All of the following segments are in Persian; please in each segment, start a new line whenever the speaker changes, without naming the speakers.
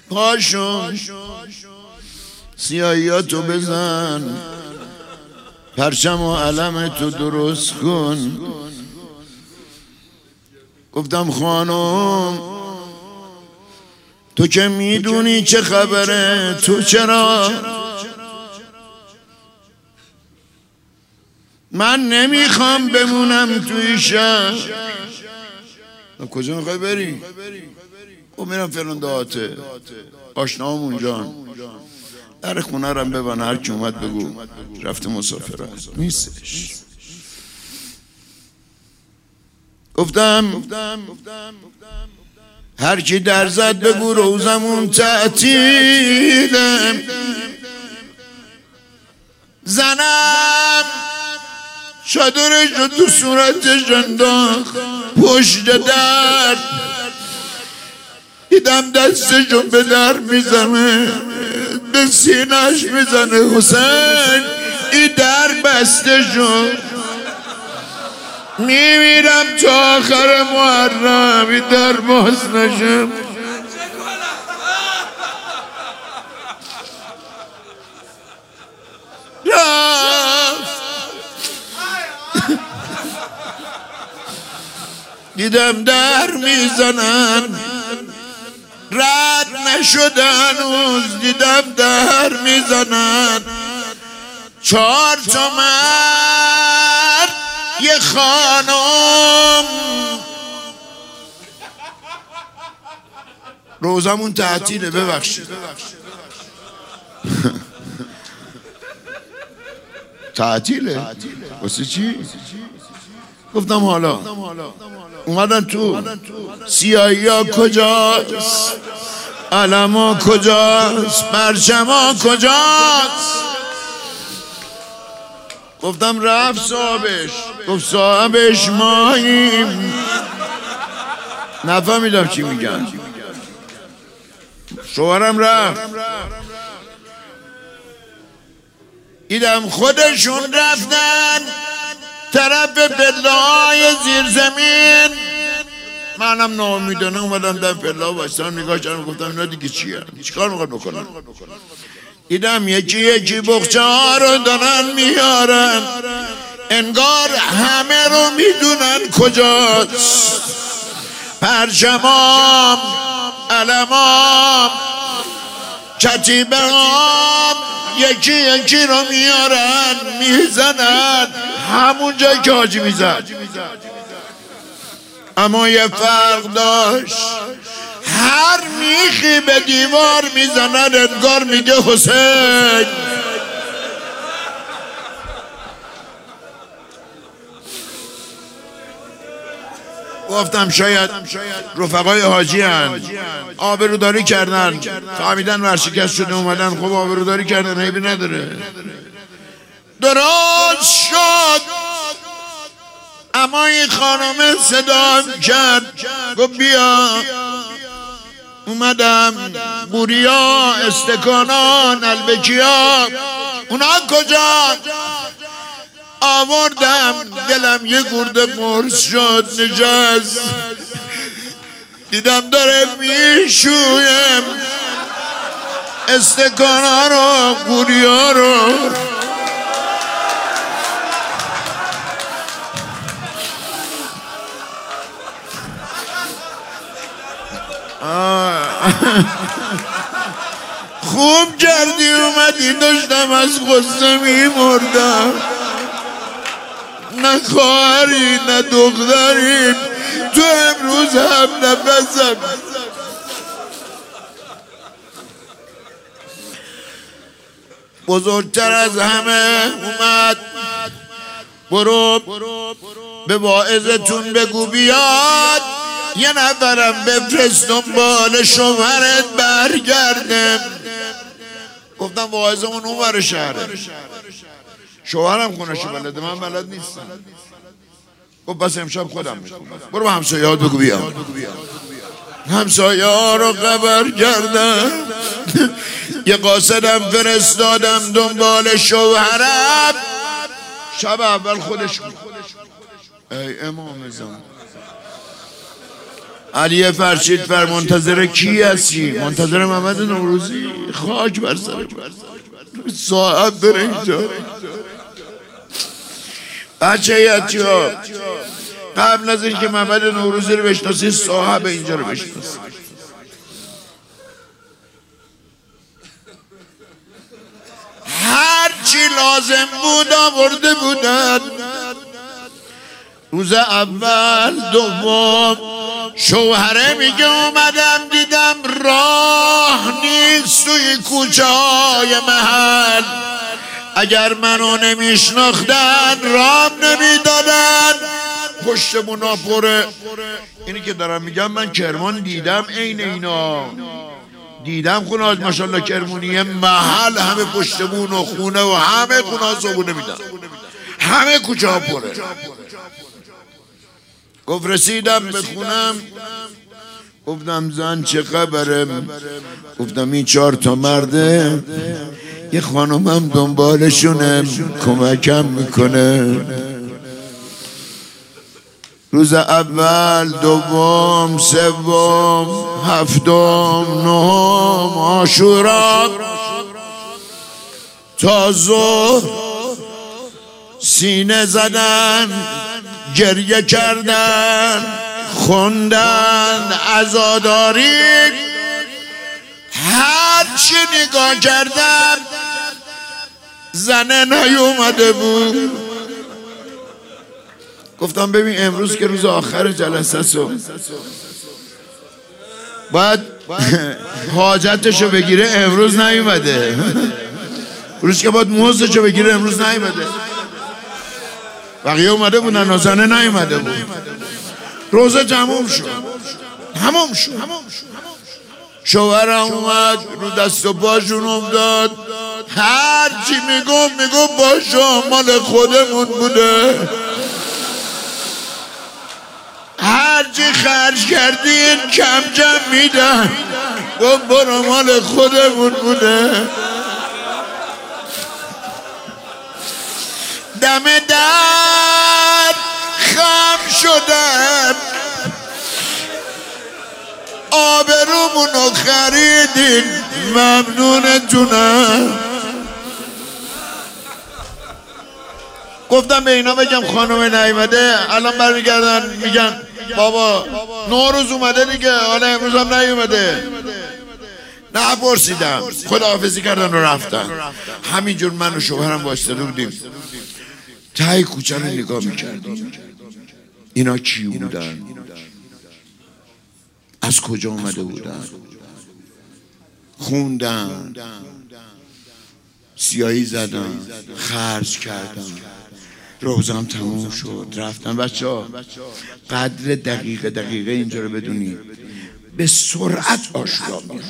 پاشون سیاهیاتو بزن، پرچم و علم تو درست کن. گفتم خانم تو که میدونی چه خبره، تو چرا؟ من نمیخوام بمونم توی شهر. کجا میخوای بری؟ خب میرم فلان دهاته، آشنام اونجا. در خونه رم ببن، هر کی اومد بگو رفته مسافرت نیستش. گفتم هر کی در زد بگو روزمون تعطیله. زنم چادرش رو تو صورتش انداخت پشت در، دیدم دستشو به در میزنه، به سینه‌اش میزنه. حسین این در بسته شد، میمیرم تا آخر محرم این در باز نشه. دیدم در میزنن رد نشده هنوز، دیدم در میزنن 4 تا مرد یه خانم. روزمون تعطیله ببخشید. تعطیله؟ واسه چی؟ گفتم حالا اومدن تو، سیاهی ها کجاست، علم ها کجاست، پرچم ها کجاست؟ گفتم رفت صاحبش. گفت صاحبش ماییم. نفهمیدم چی میگن. شوهرم رفت، دیدم خودشون رفتن طرف پله‌های زیر زمین. منم ناامیدانه اومدم در پله وایسادم نگاه کردم. گفتم اینا دیگه چیه؟ چیکار میخواد بکنن؟ دیدم یکی بخچه ها رو دارن میارن، انگار همه رو میدونن کجاست. پرچمام، علمام، کتیبهام یکی رو میارن میزنن همون جایی که حاجی میزد. اما یه فرق داشت، هر میخی به دیوار میزنن انگار میگه حسین. گفتم شاید رفقای حاجی هن، آبروداری کردن، فهمیدن ورشکست شده اومدن. خب آبروداری کردن، عیبی نداره. درست شد. اما این خانم صدا کرد، گفت بیا. اومدم. بوریا، استکانا، نلبکیا، اونا کجا؟ آوردم. دلم یه گرده مرز شد نجست. دیدم داره میشویم استکانا رو، بوریا رو. خوب کردی اومدی، داشتم از غصه میمردم. نه خواهری نه دختری، تو امروز هم نفسم. بزرگتر از همه اومد. برو به واعظتون بگو بیاد یه نفرم بفرست دنبال شوهرت برگرده. گفتم واعظمون اون ور شهره، شوهرم خونشو بلده، من بلد نیستم. گفت بس امشب خودم میخونم. برو به همسایه ها بگو بیاد. همسایه ها رو خبر کردم. یه قاصدم فرستادم دنبال شوهرم. شب اول خودش بود. ای امام زمان، علی فرشید فر منتظر کی هستی؟ منتظر محمد نوروزی. خاک بر سر ساعت داره اینجا. بچه یتی ها قبل از اینکه محمد نوروزی رو بشناسی صاحب اینجا رو بشناسی. هر چی لازم بود آورده بودن. روز اول دوم شوهره میگه اومدم دیدم راه نیست توی کوچه های محل. اگر منو نمیشناختن رام نمیدادن. پشتمونا پره. اینی که دارم میگم من کرمان دیدم عین اینا. دیدم خونه ها ماشاءالله کرمونیه محل همه پشتمون و خونه و همه خونه ها صبونه میدن. همه کوچه ها پره. گفت رسیدم به خونم گفتم زن چه خبره؟ گفتم این 4 تا مرده یه خانومم دنبالشونه کمکم میکنه. روز اول دوم سوم هفتم نهم عاشورا تا ظهر سینه زدن گریه کردن خوندن عزاداری. هر چی نگاه کردم زنه نیومده بود. گفتم ببین امروز که روز آخر جلسه سو باید حاجتشو بگیره امروز نیومده. روز که باید موزشو بگیره امروز نیومده. بقیه اومده بودن و زنه نیومده بود. روزه تموم شد. شوهرم اومد رو دست و پاشون افتاد. هر چی میگم باشا مال خودمون بوده. هر چی خرج کردین کم میدن. گفت برو مال خودمون بوده. دم در خم شدن. آبرومونو خریدین ممنونتونم. گفتم به اینا بگم خانم نیومده. الان برمیگردن میگن بابا نوروز اومده دیگه حالا امروز هم نیومده. نه پرسیدم. خداحافظی کردن و رفتن. همینجور من و شوهرم وایساده بودیم ته کوچه رو نگاه میکردیم. اینا کی بودن؟ از کجا اومده بودن؟ خوندن، سیاهی زدن، خرج کردن. روزم تموم شد رفتن. بچه ها قدر دقیقه اینجا رو بدونید. به سرعت آشورا میاد.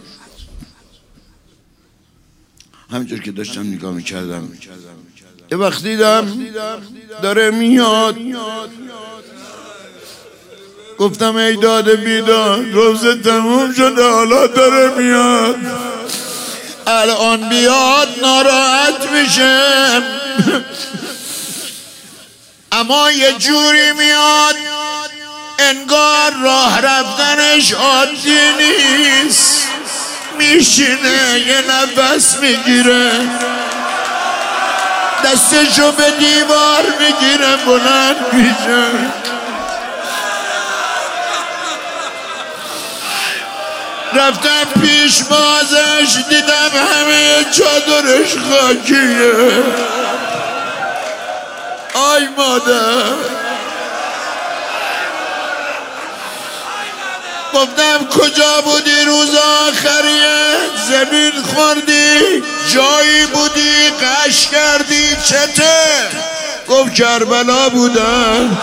همینجور که داشتم نگاه میکردم یه وقت دیدم داره میاد. گفتم ای داده بیداد روزه تموم شده حالا داره میاد. الان بیاد ناراحت میشم. اما یه جوری میاد انگار راه رفتنش عادی نیست. میشینه یه نفس میگیره دستشو به دیوار میگیره بلند میشه. رفتم پیش بازش دیدم همه چادرش خاکیه. آی مادر. گفتم کجا بودی روز آخریه؟ زمین خوردی؟ جایی بودی قش کردی؟ چته؟ گفت کربلا بودم.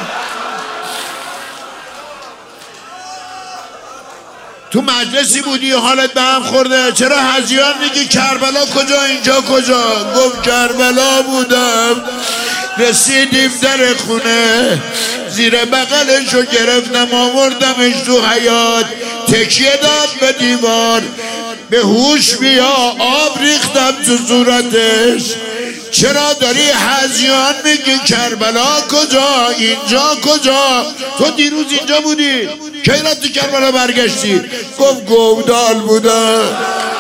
تو مجلسی بودی حالت به هم خورده چرا هزیان میگی کربلا کجا اینجا کجا؟ گفت کربلا بودم. رسیدیم در خونه زیر بغلشو گرفتم آوردمش تو حیاط تکیه داد به دیوار. به هوش بیا آب ریختم تو صورتش. چرا داری هزیان میگی کربلا کجا اینجا کجا؟ تو دیروز اینجا بودی کی رفتی کربلا برگشتی؟ گفت گودال بودم.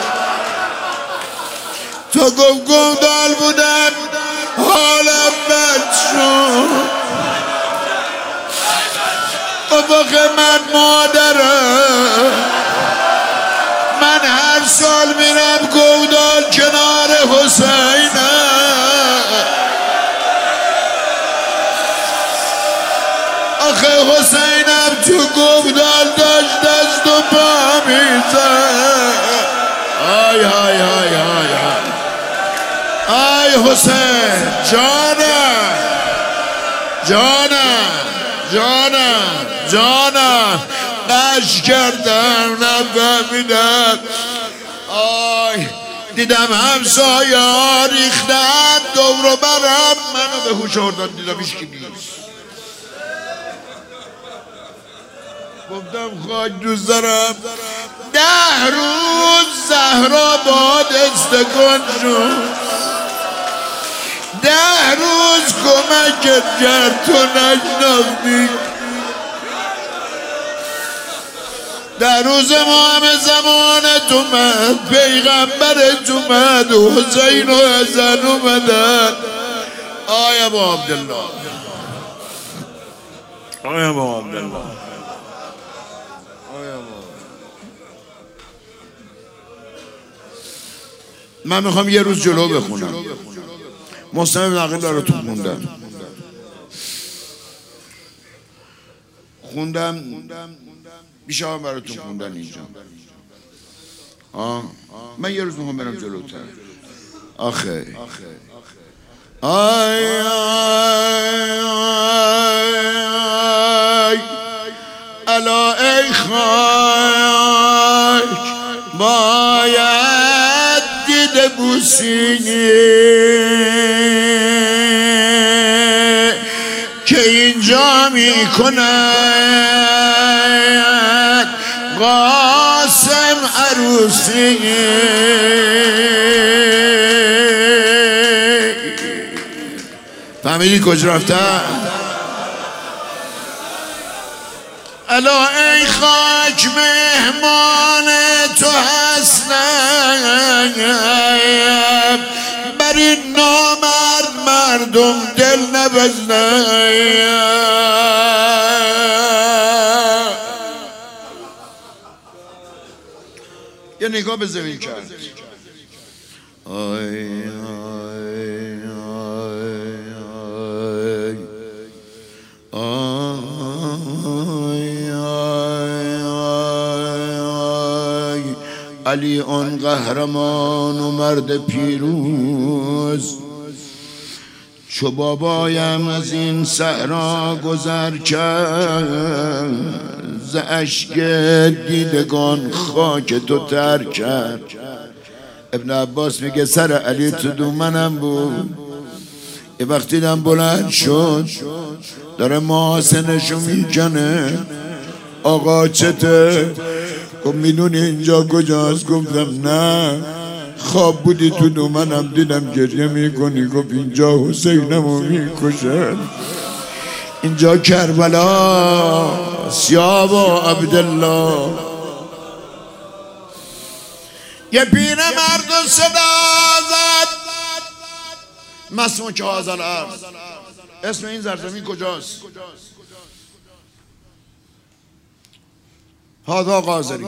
تو گفت گودال بودم حالم بد شد. گفت آخه من مادرم، من هر سال میرم گودال کنار حسینم. آخه حسینم تو گودال داشت دست و پا میزد. آی آی آی آی آی حسین جانم جانم جانم جانم قش کردم نفهمیدم. آی دیدم همسایه ها ریختن دور و برم، منو به هوش آوردن دیدم هیچکی نیست. گفتم خاک دوست دارم 10 روز زهرا باد استکان شد، 10 روز کمکت کرد تو نشناختی. 10 روز ما همه زمانت اومد، پیغمبرت اومد، حسین و حسن اومدن. آی ابا عبدالله، آی ابا عبدالله، من میخوام یه روز جلو بخونم. مسلم بن عقیل براتون خوندم بیشه هم براتون خوندن اینجا. من یه روز میخوام برم جلوتر. آخه آی الا ای خاک باید دیده بوسینی که اینجا میکند قاسم عروسی. فهمیدی کجا رفتن؟ الا ای خاک مهمان تو هستم، بر این نامرد مردم دل نبزنم. یه نگاه به زمین کرد. آی علی آن قهرمان و مرد پیروز، چو بابایم از این صحرا گذر کرد، ز اشک دیدگان خاک تو تر کرد. ابن عباس میگه سر علی تو دومنم بود. یه وقتی دیدم بلند شد داره محاسنشو میکنه. آقا چته؟ گفت میدونی اینجا کجاست؟ گفتم نه. خواب بودی تو دومنم دیدم گریه میکنی. گفت اینجا حسینمو میکشن، اینجا کربلا سیابا عبدالله. یه پیر مرد صدا زد مسموک هذا الارض. اسم این زرزمین کجاست؟ هذا قاضری.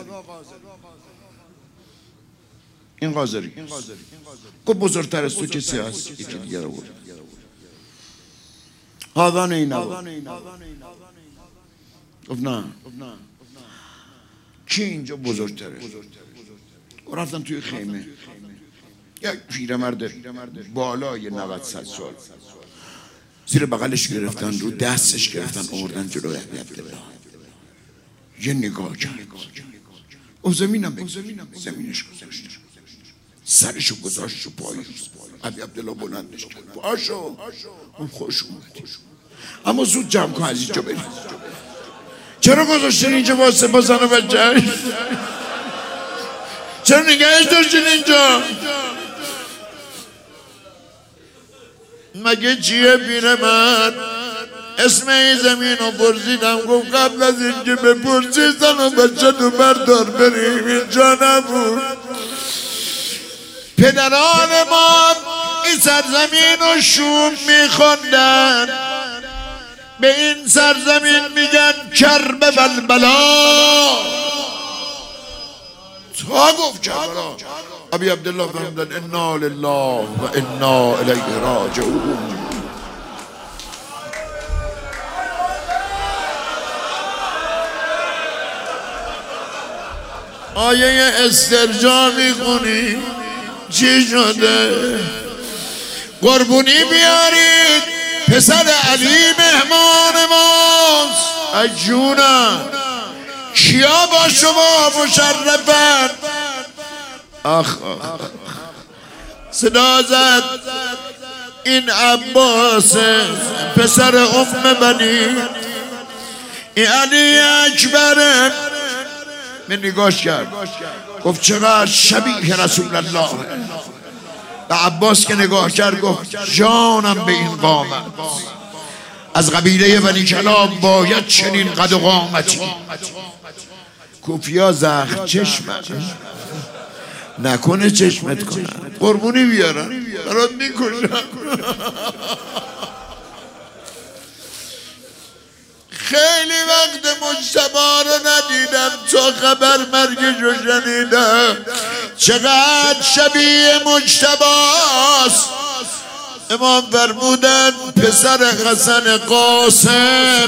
این قاضری. گفت بزرگتر از تو کسی هست؟ یکی دیگر رو بود. هذا نینوا. گفت نه. کی اینجا بزرگتره؟ رفتن توی خیمه. یک پیرمرد بالای 90-100 سال زیر بغلش گرفتن، رو دستش گرفتن آوردن جلوی عبدالله. یه نگاه کرد. او زمینش گذاشت، سرشو گذاشت رو پای عبدالله بلندش کرد. پاشو. اون خوش اومدی اما زود جمع کن از اینجا بریم. چرا گذاشتین اینجا واسه با زن و بچه‌اش؟ چرا نگهش داشتین اینجا؟ مگه چیه پیرمرد؟ اسم این زمین رو پرسیدم، گفت قبل از اینکه بپرسی زن و بچه تو بردار بریم، اینجا نبود. پدران ما این سرزمین رو شوم میخوندن، به این سرزمین میگن کرب بلبلا. تا گفت کربلا ابی عبدالله فرمودن انا لله و انا الیه راجعون. آیه استرجاع میخونی چی شده؟ قربونی بیارید، پسر علی مهمان ماست. اجونم کیا با شما مشرفن؟ آخ صدا زد این عباس پسر ام بنی، این علی اکبره. من نگاش کرد گفت چقدر شبیه رسول الله. به عباس که نگاه کرد گفت جانم به این قامت، از قبیله بنی کلاب باید چنین قد و قامتی. کوفیا زخم چشمه نکنه چشمت کنن، قربونی بیارن برات میکشن. خیلی وقت مجتبا رو ندیدم تا خبر مرگشو شنیدم. چقدر شبیه مجتباست. امام فرمودن پسر حسن قاسم.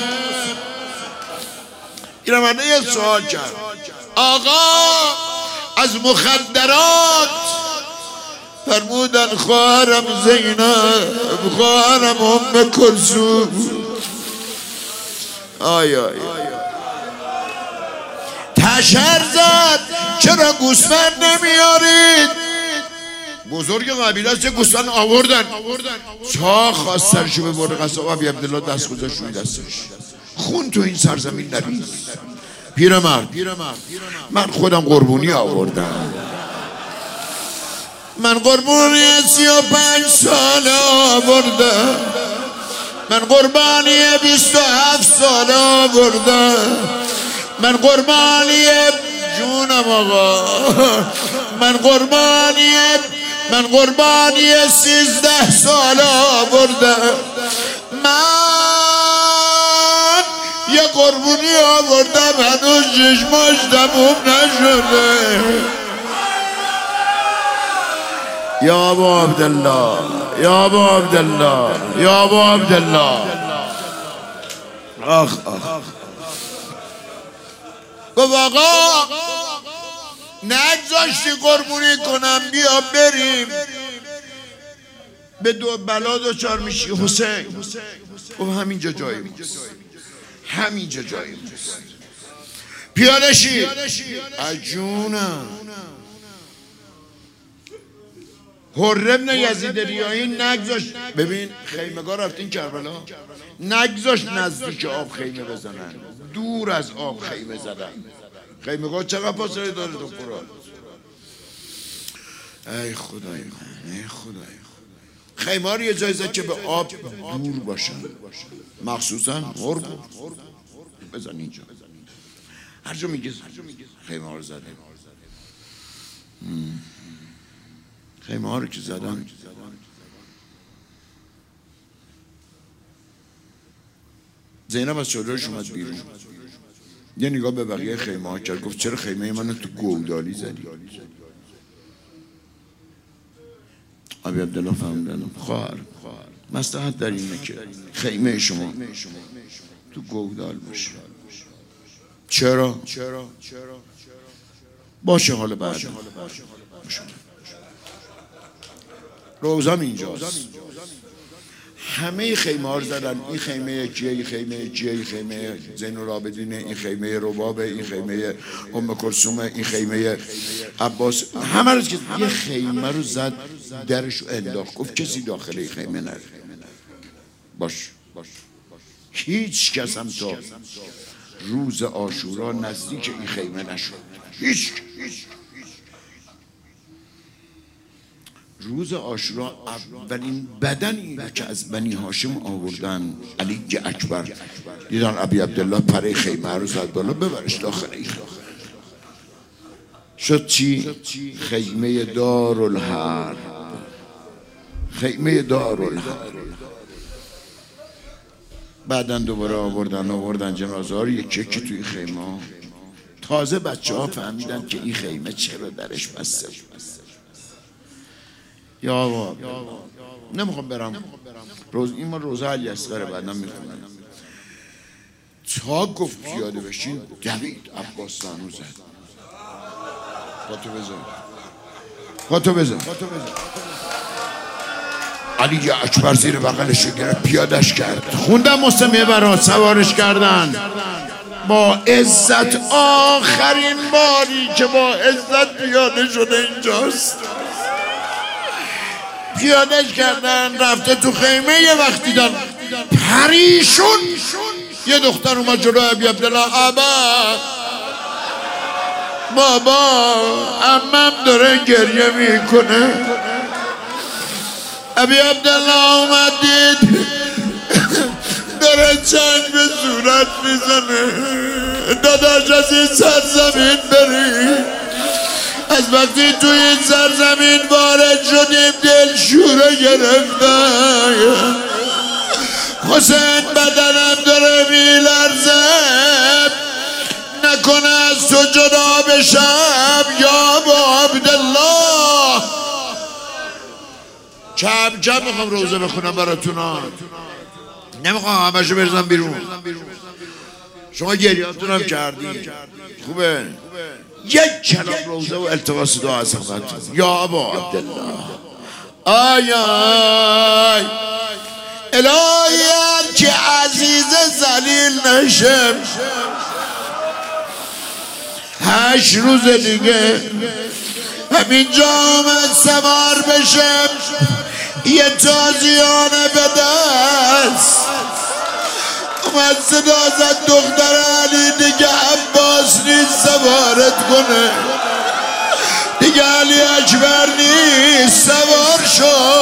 این من یه سوال کرد، آقا از مخدرات فرمودن خواهرم زینب، خواهرم ام کلثوم. آی تشر زد چرا گوسفند نمیارید؟ بزرگ قبیله است گوسفند آوردن. تا خواست سرشو ببره قصاب ابی عبدالله دست گذاشت روی دستش. خون تو این سرزمین نریز. پیرمرد من خودم قربونی آوردم، من قربانی 35 سال آوردم، من قربانی 27 سال آوردم، من قربانی جونم آقا، من قربانی 13 سال آوردم. من یه قربونی آوردم هنوز چشماش تموم نشده. یا ابا عبدالله، یا ابا عبدالله، یا ابا عبدالله. آخ گفت آقا نگذاشتی قربونی کنم، بیا بریم. به دو بلا دچار میشی حسین. گفت همینجا جای ماست، همینجا جای ماست. پیاده شید. اجونم حر ابن یزید ریاحی نگذاشت. ببین خیمگاه رفتین کربلا، نگذاشت نزدیک آب خیمه بزنن، دور از آب خیمه زدن. خیمگاه چقدر فاصله داره تو فرات؟ ای خدای من، ای خدای. خیمه ها رو یه جایی زد که به آب دور باشن، مخصوصا غرب بزن اینجا. هر جا میگه خیمه ها رو زده. خیمه ها رو که زدن زینب از چادرش اومد بیرون، یه نگاه به بقیه خیمه ها کرد، گفت چرا خیمه منو تو گودالی زدی؟ ابی عبدالله فهمیدن خواهر مصلحت در اینه که خیمه شما تو گودال باشه. چرا؟ باشه حالا بعد روزم اینجاست. همه خیمه ها رو زدن. این خیمه کیه، این خیمه کیه، این خیمه زین العابدینه، این خیمه ربابه، این خیمه ام کلثوم، این خیمه عباس. همه رو که یه خیمه رو زد درش رو انداخت، گفت کسی داخل این خیمه نره. باش. هیچ کس هم تا روز عاشورا نزدیک این خیمه نشد. هیچ. روز عاشورا اولین بدنی که از بنی هاشم آوردن علی اکبر دیدن ابی عبدالله پره خیمه رو زد بالا ببرش داخل این شد چی؟ خیمه دارالحرب. خیمه دارالحرب. بعدن دوباره آوردن جنازه ها رو یکی توی خیمه. تازه بچه ها فهمیدن که این خیمه چرا درش بسته. یا آقا نمیخوام برم این ما روزه علی اصغر بعدا میخونم. تا گفت پیاده بشین دوید عباس زنو زد. خاتو بزن علی اکبر زیر بغلش گرفت پیادش کرد. خوندم مسلمه برات سوارش کردن با عزت. آخرین باری که با عزت پیاده شده اینجاست. پیادش کردن رفته تو خیمه. یه وقتی دن پریشون یه دختر اومد جلو ابی عبدالله. بابا عمم داره گریه میکنه. ابی عبدالله اومد دید داره چنگ به صورت میزنه. داداش از این سرزمین بری. از وقتی توی این سرزمین وارد شدیم دل شوره گرفته. حسین بدنم داره میلرزه. نکنه از تو جدا بشم یا ابا عبدالله. کم میخوام روزه بخونم براتونا. نمیخوام همشو بریزم بیرون. شما گریاتون هم کردی خوبه. یک کلام روزه و التماس دعا از خدمتتون. یا ابا عبدالله. آی الهی که عزیز ذلیل نشم. 8 روز دیگه همینجا آمد سوار بشم. یه تازیانه به دست اومد صدا زد دختر علی دیگه عباس نیست سوارت کنه. دیگه علی اکبر نیست سوار شو.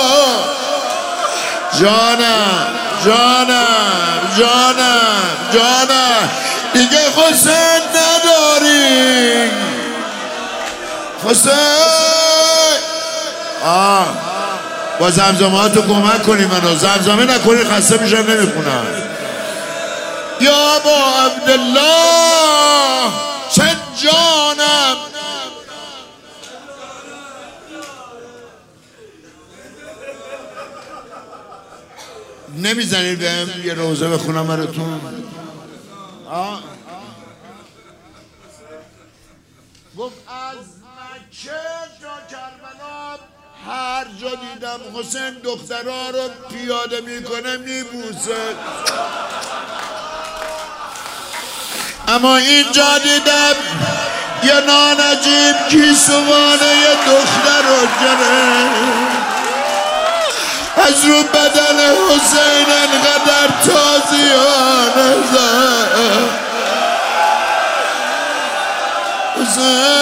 جانم دیگه حسین نداری. حسین با زمزماتو کمک کنی منو. زمزمه نکنی خسته میشم نمیخونم. یا ابا عبدالله چه جانم. نمیزنید بهم یه روزه بخونم براتون. گفت از مکه تا کربلا هر جا دیدم حسین دخترها رو پیاده میکنه میبوسه. اما اینجا دیدم یه نانجیب گیسوانه یه دختر رو گرفت. از رو بدن حسین انقدر تازیانه زد. حسین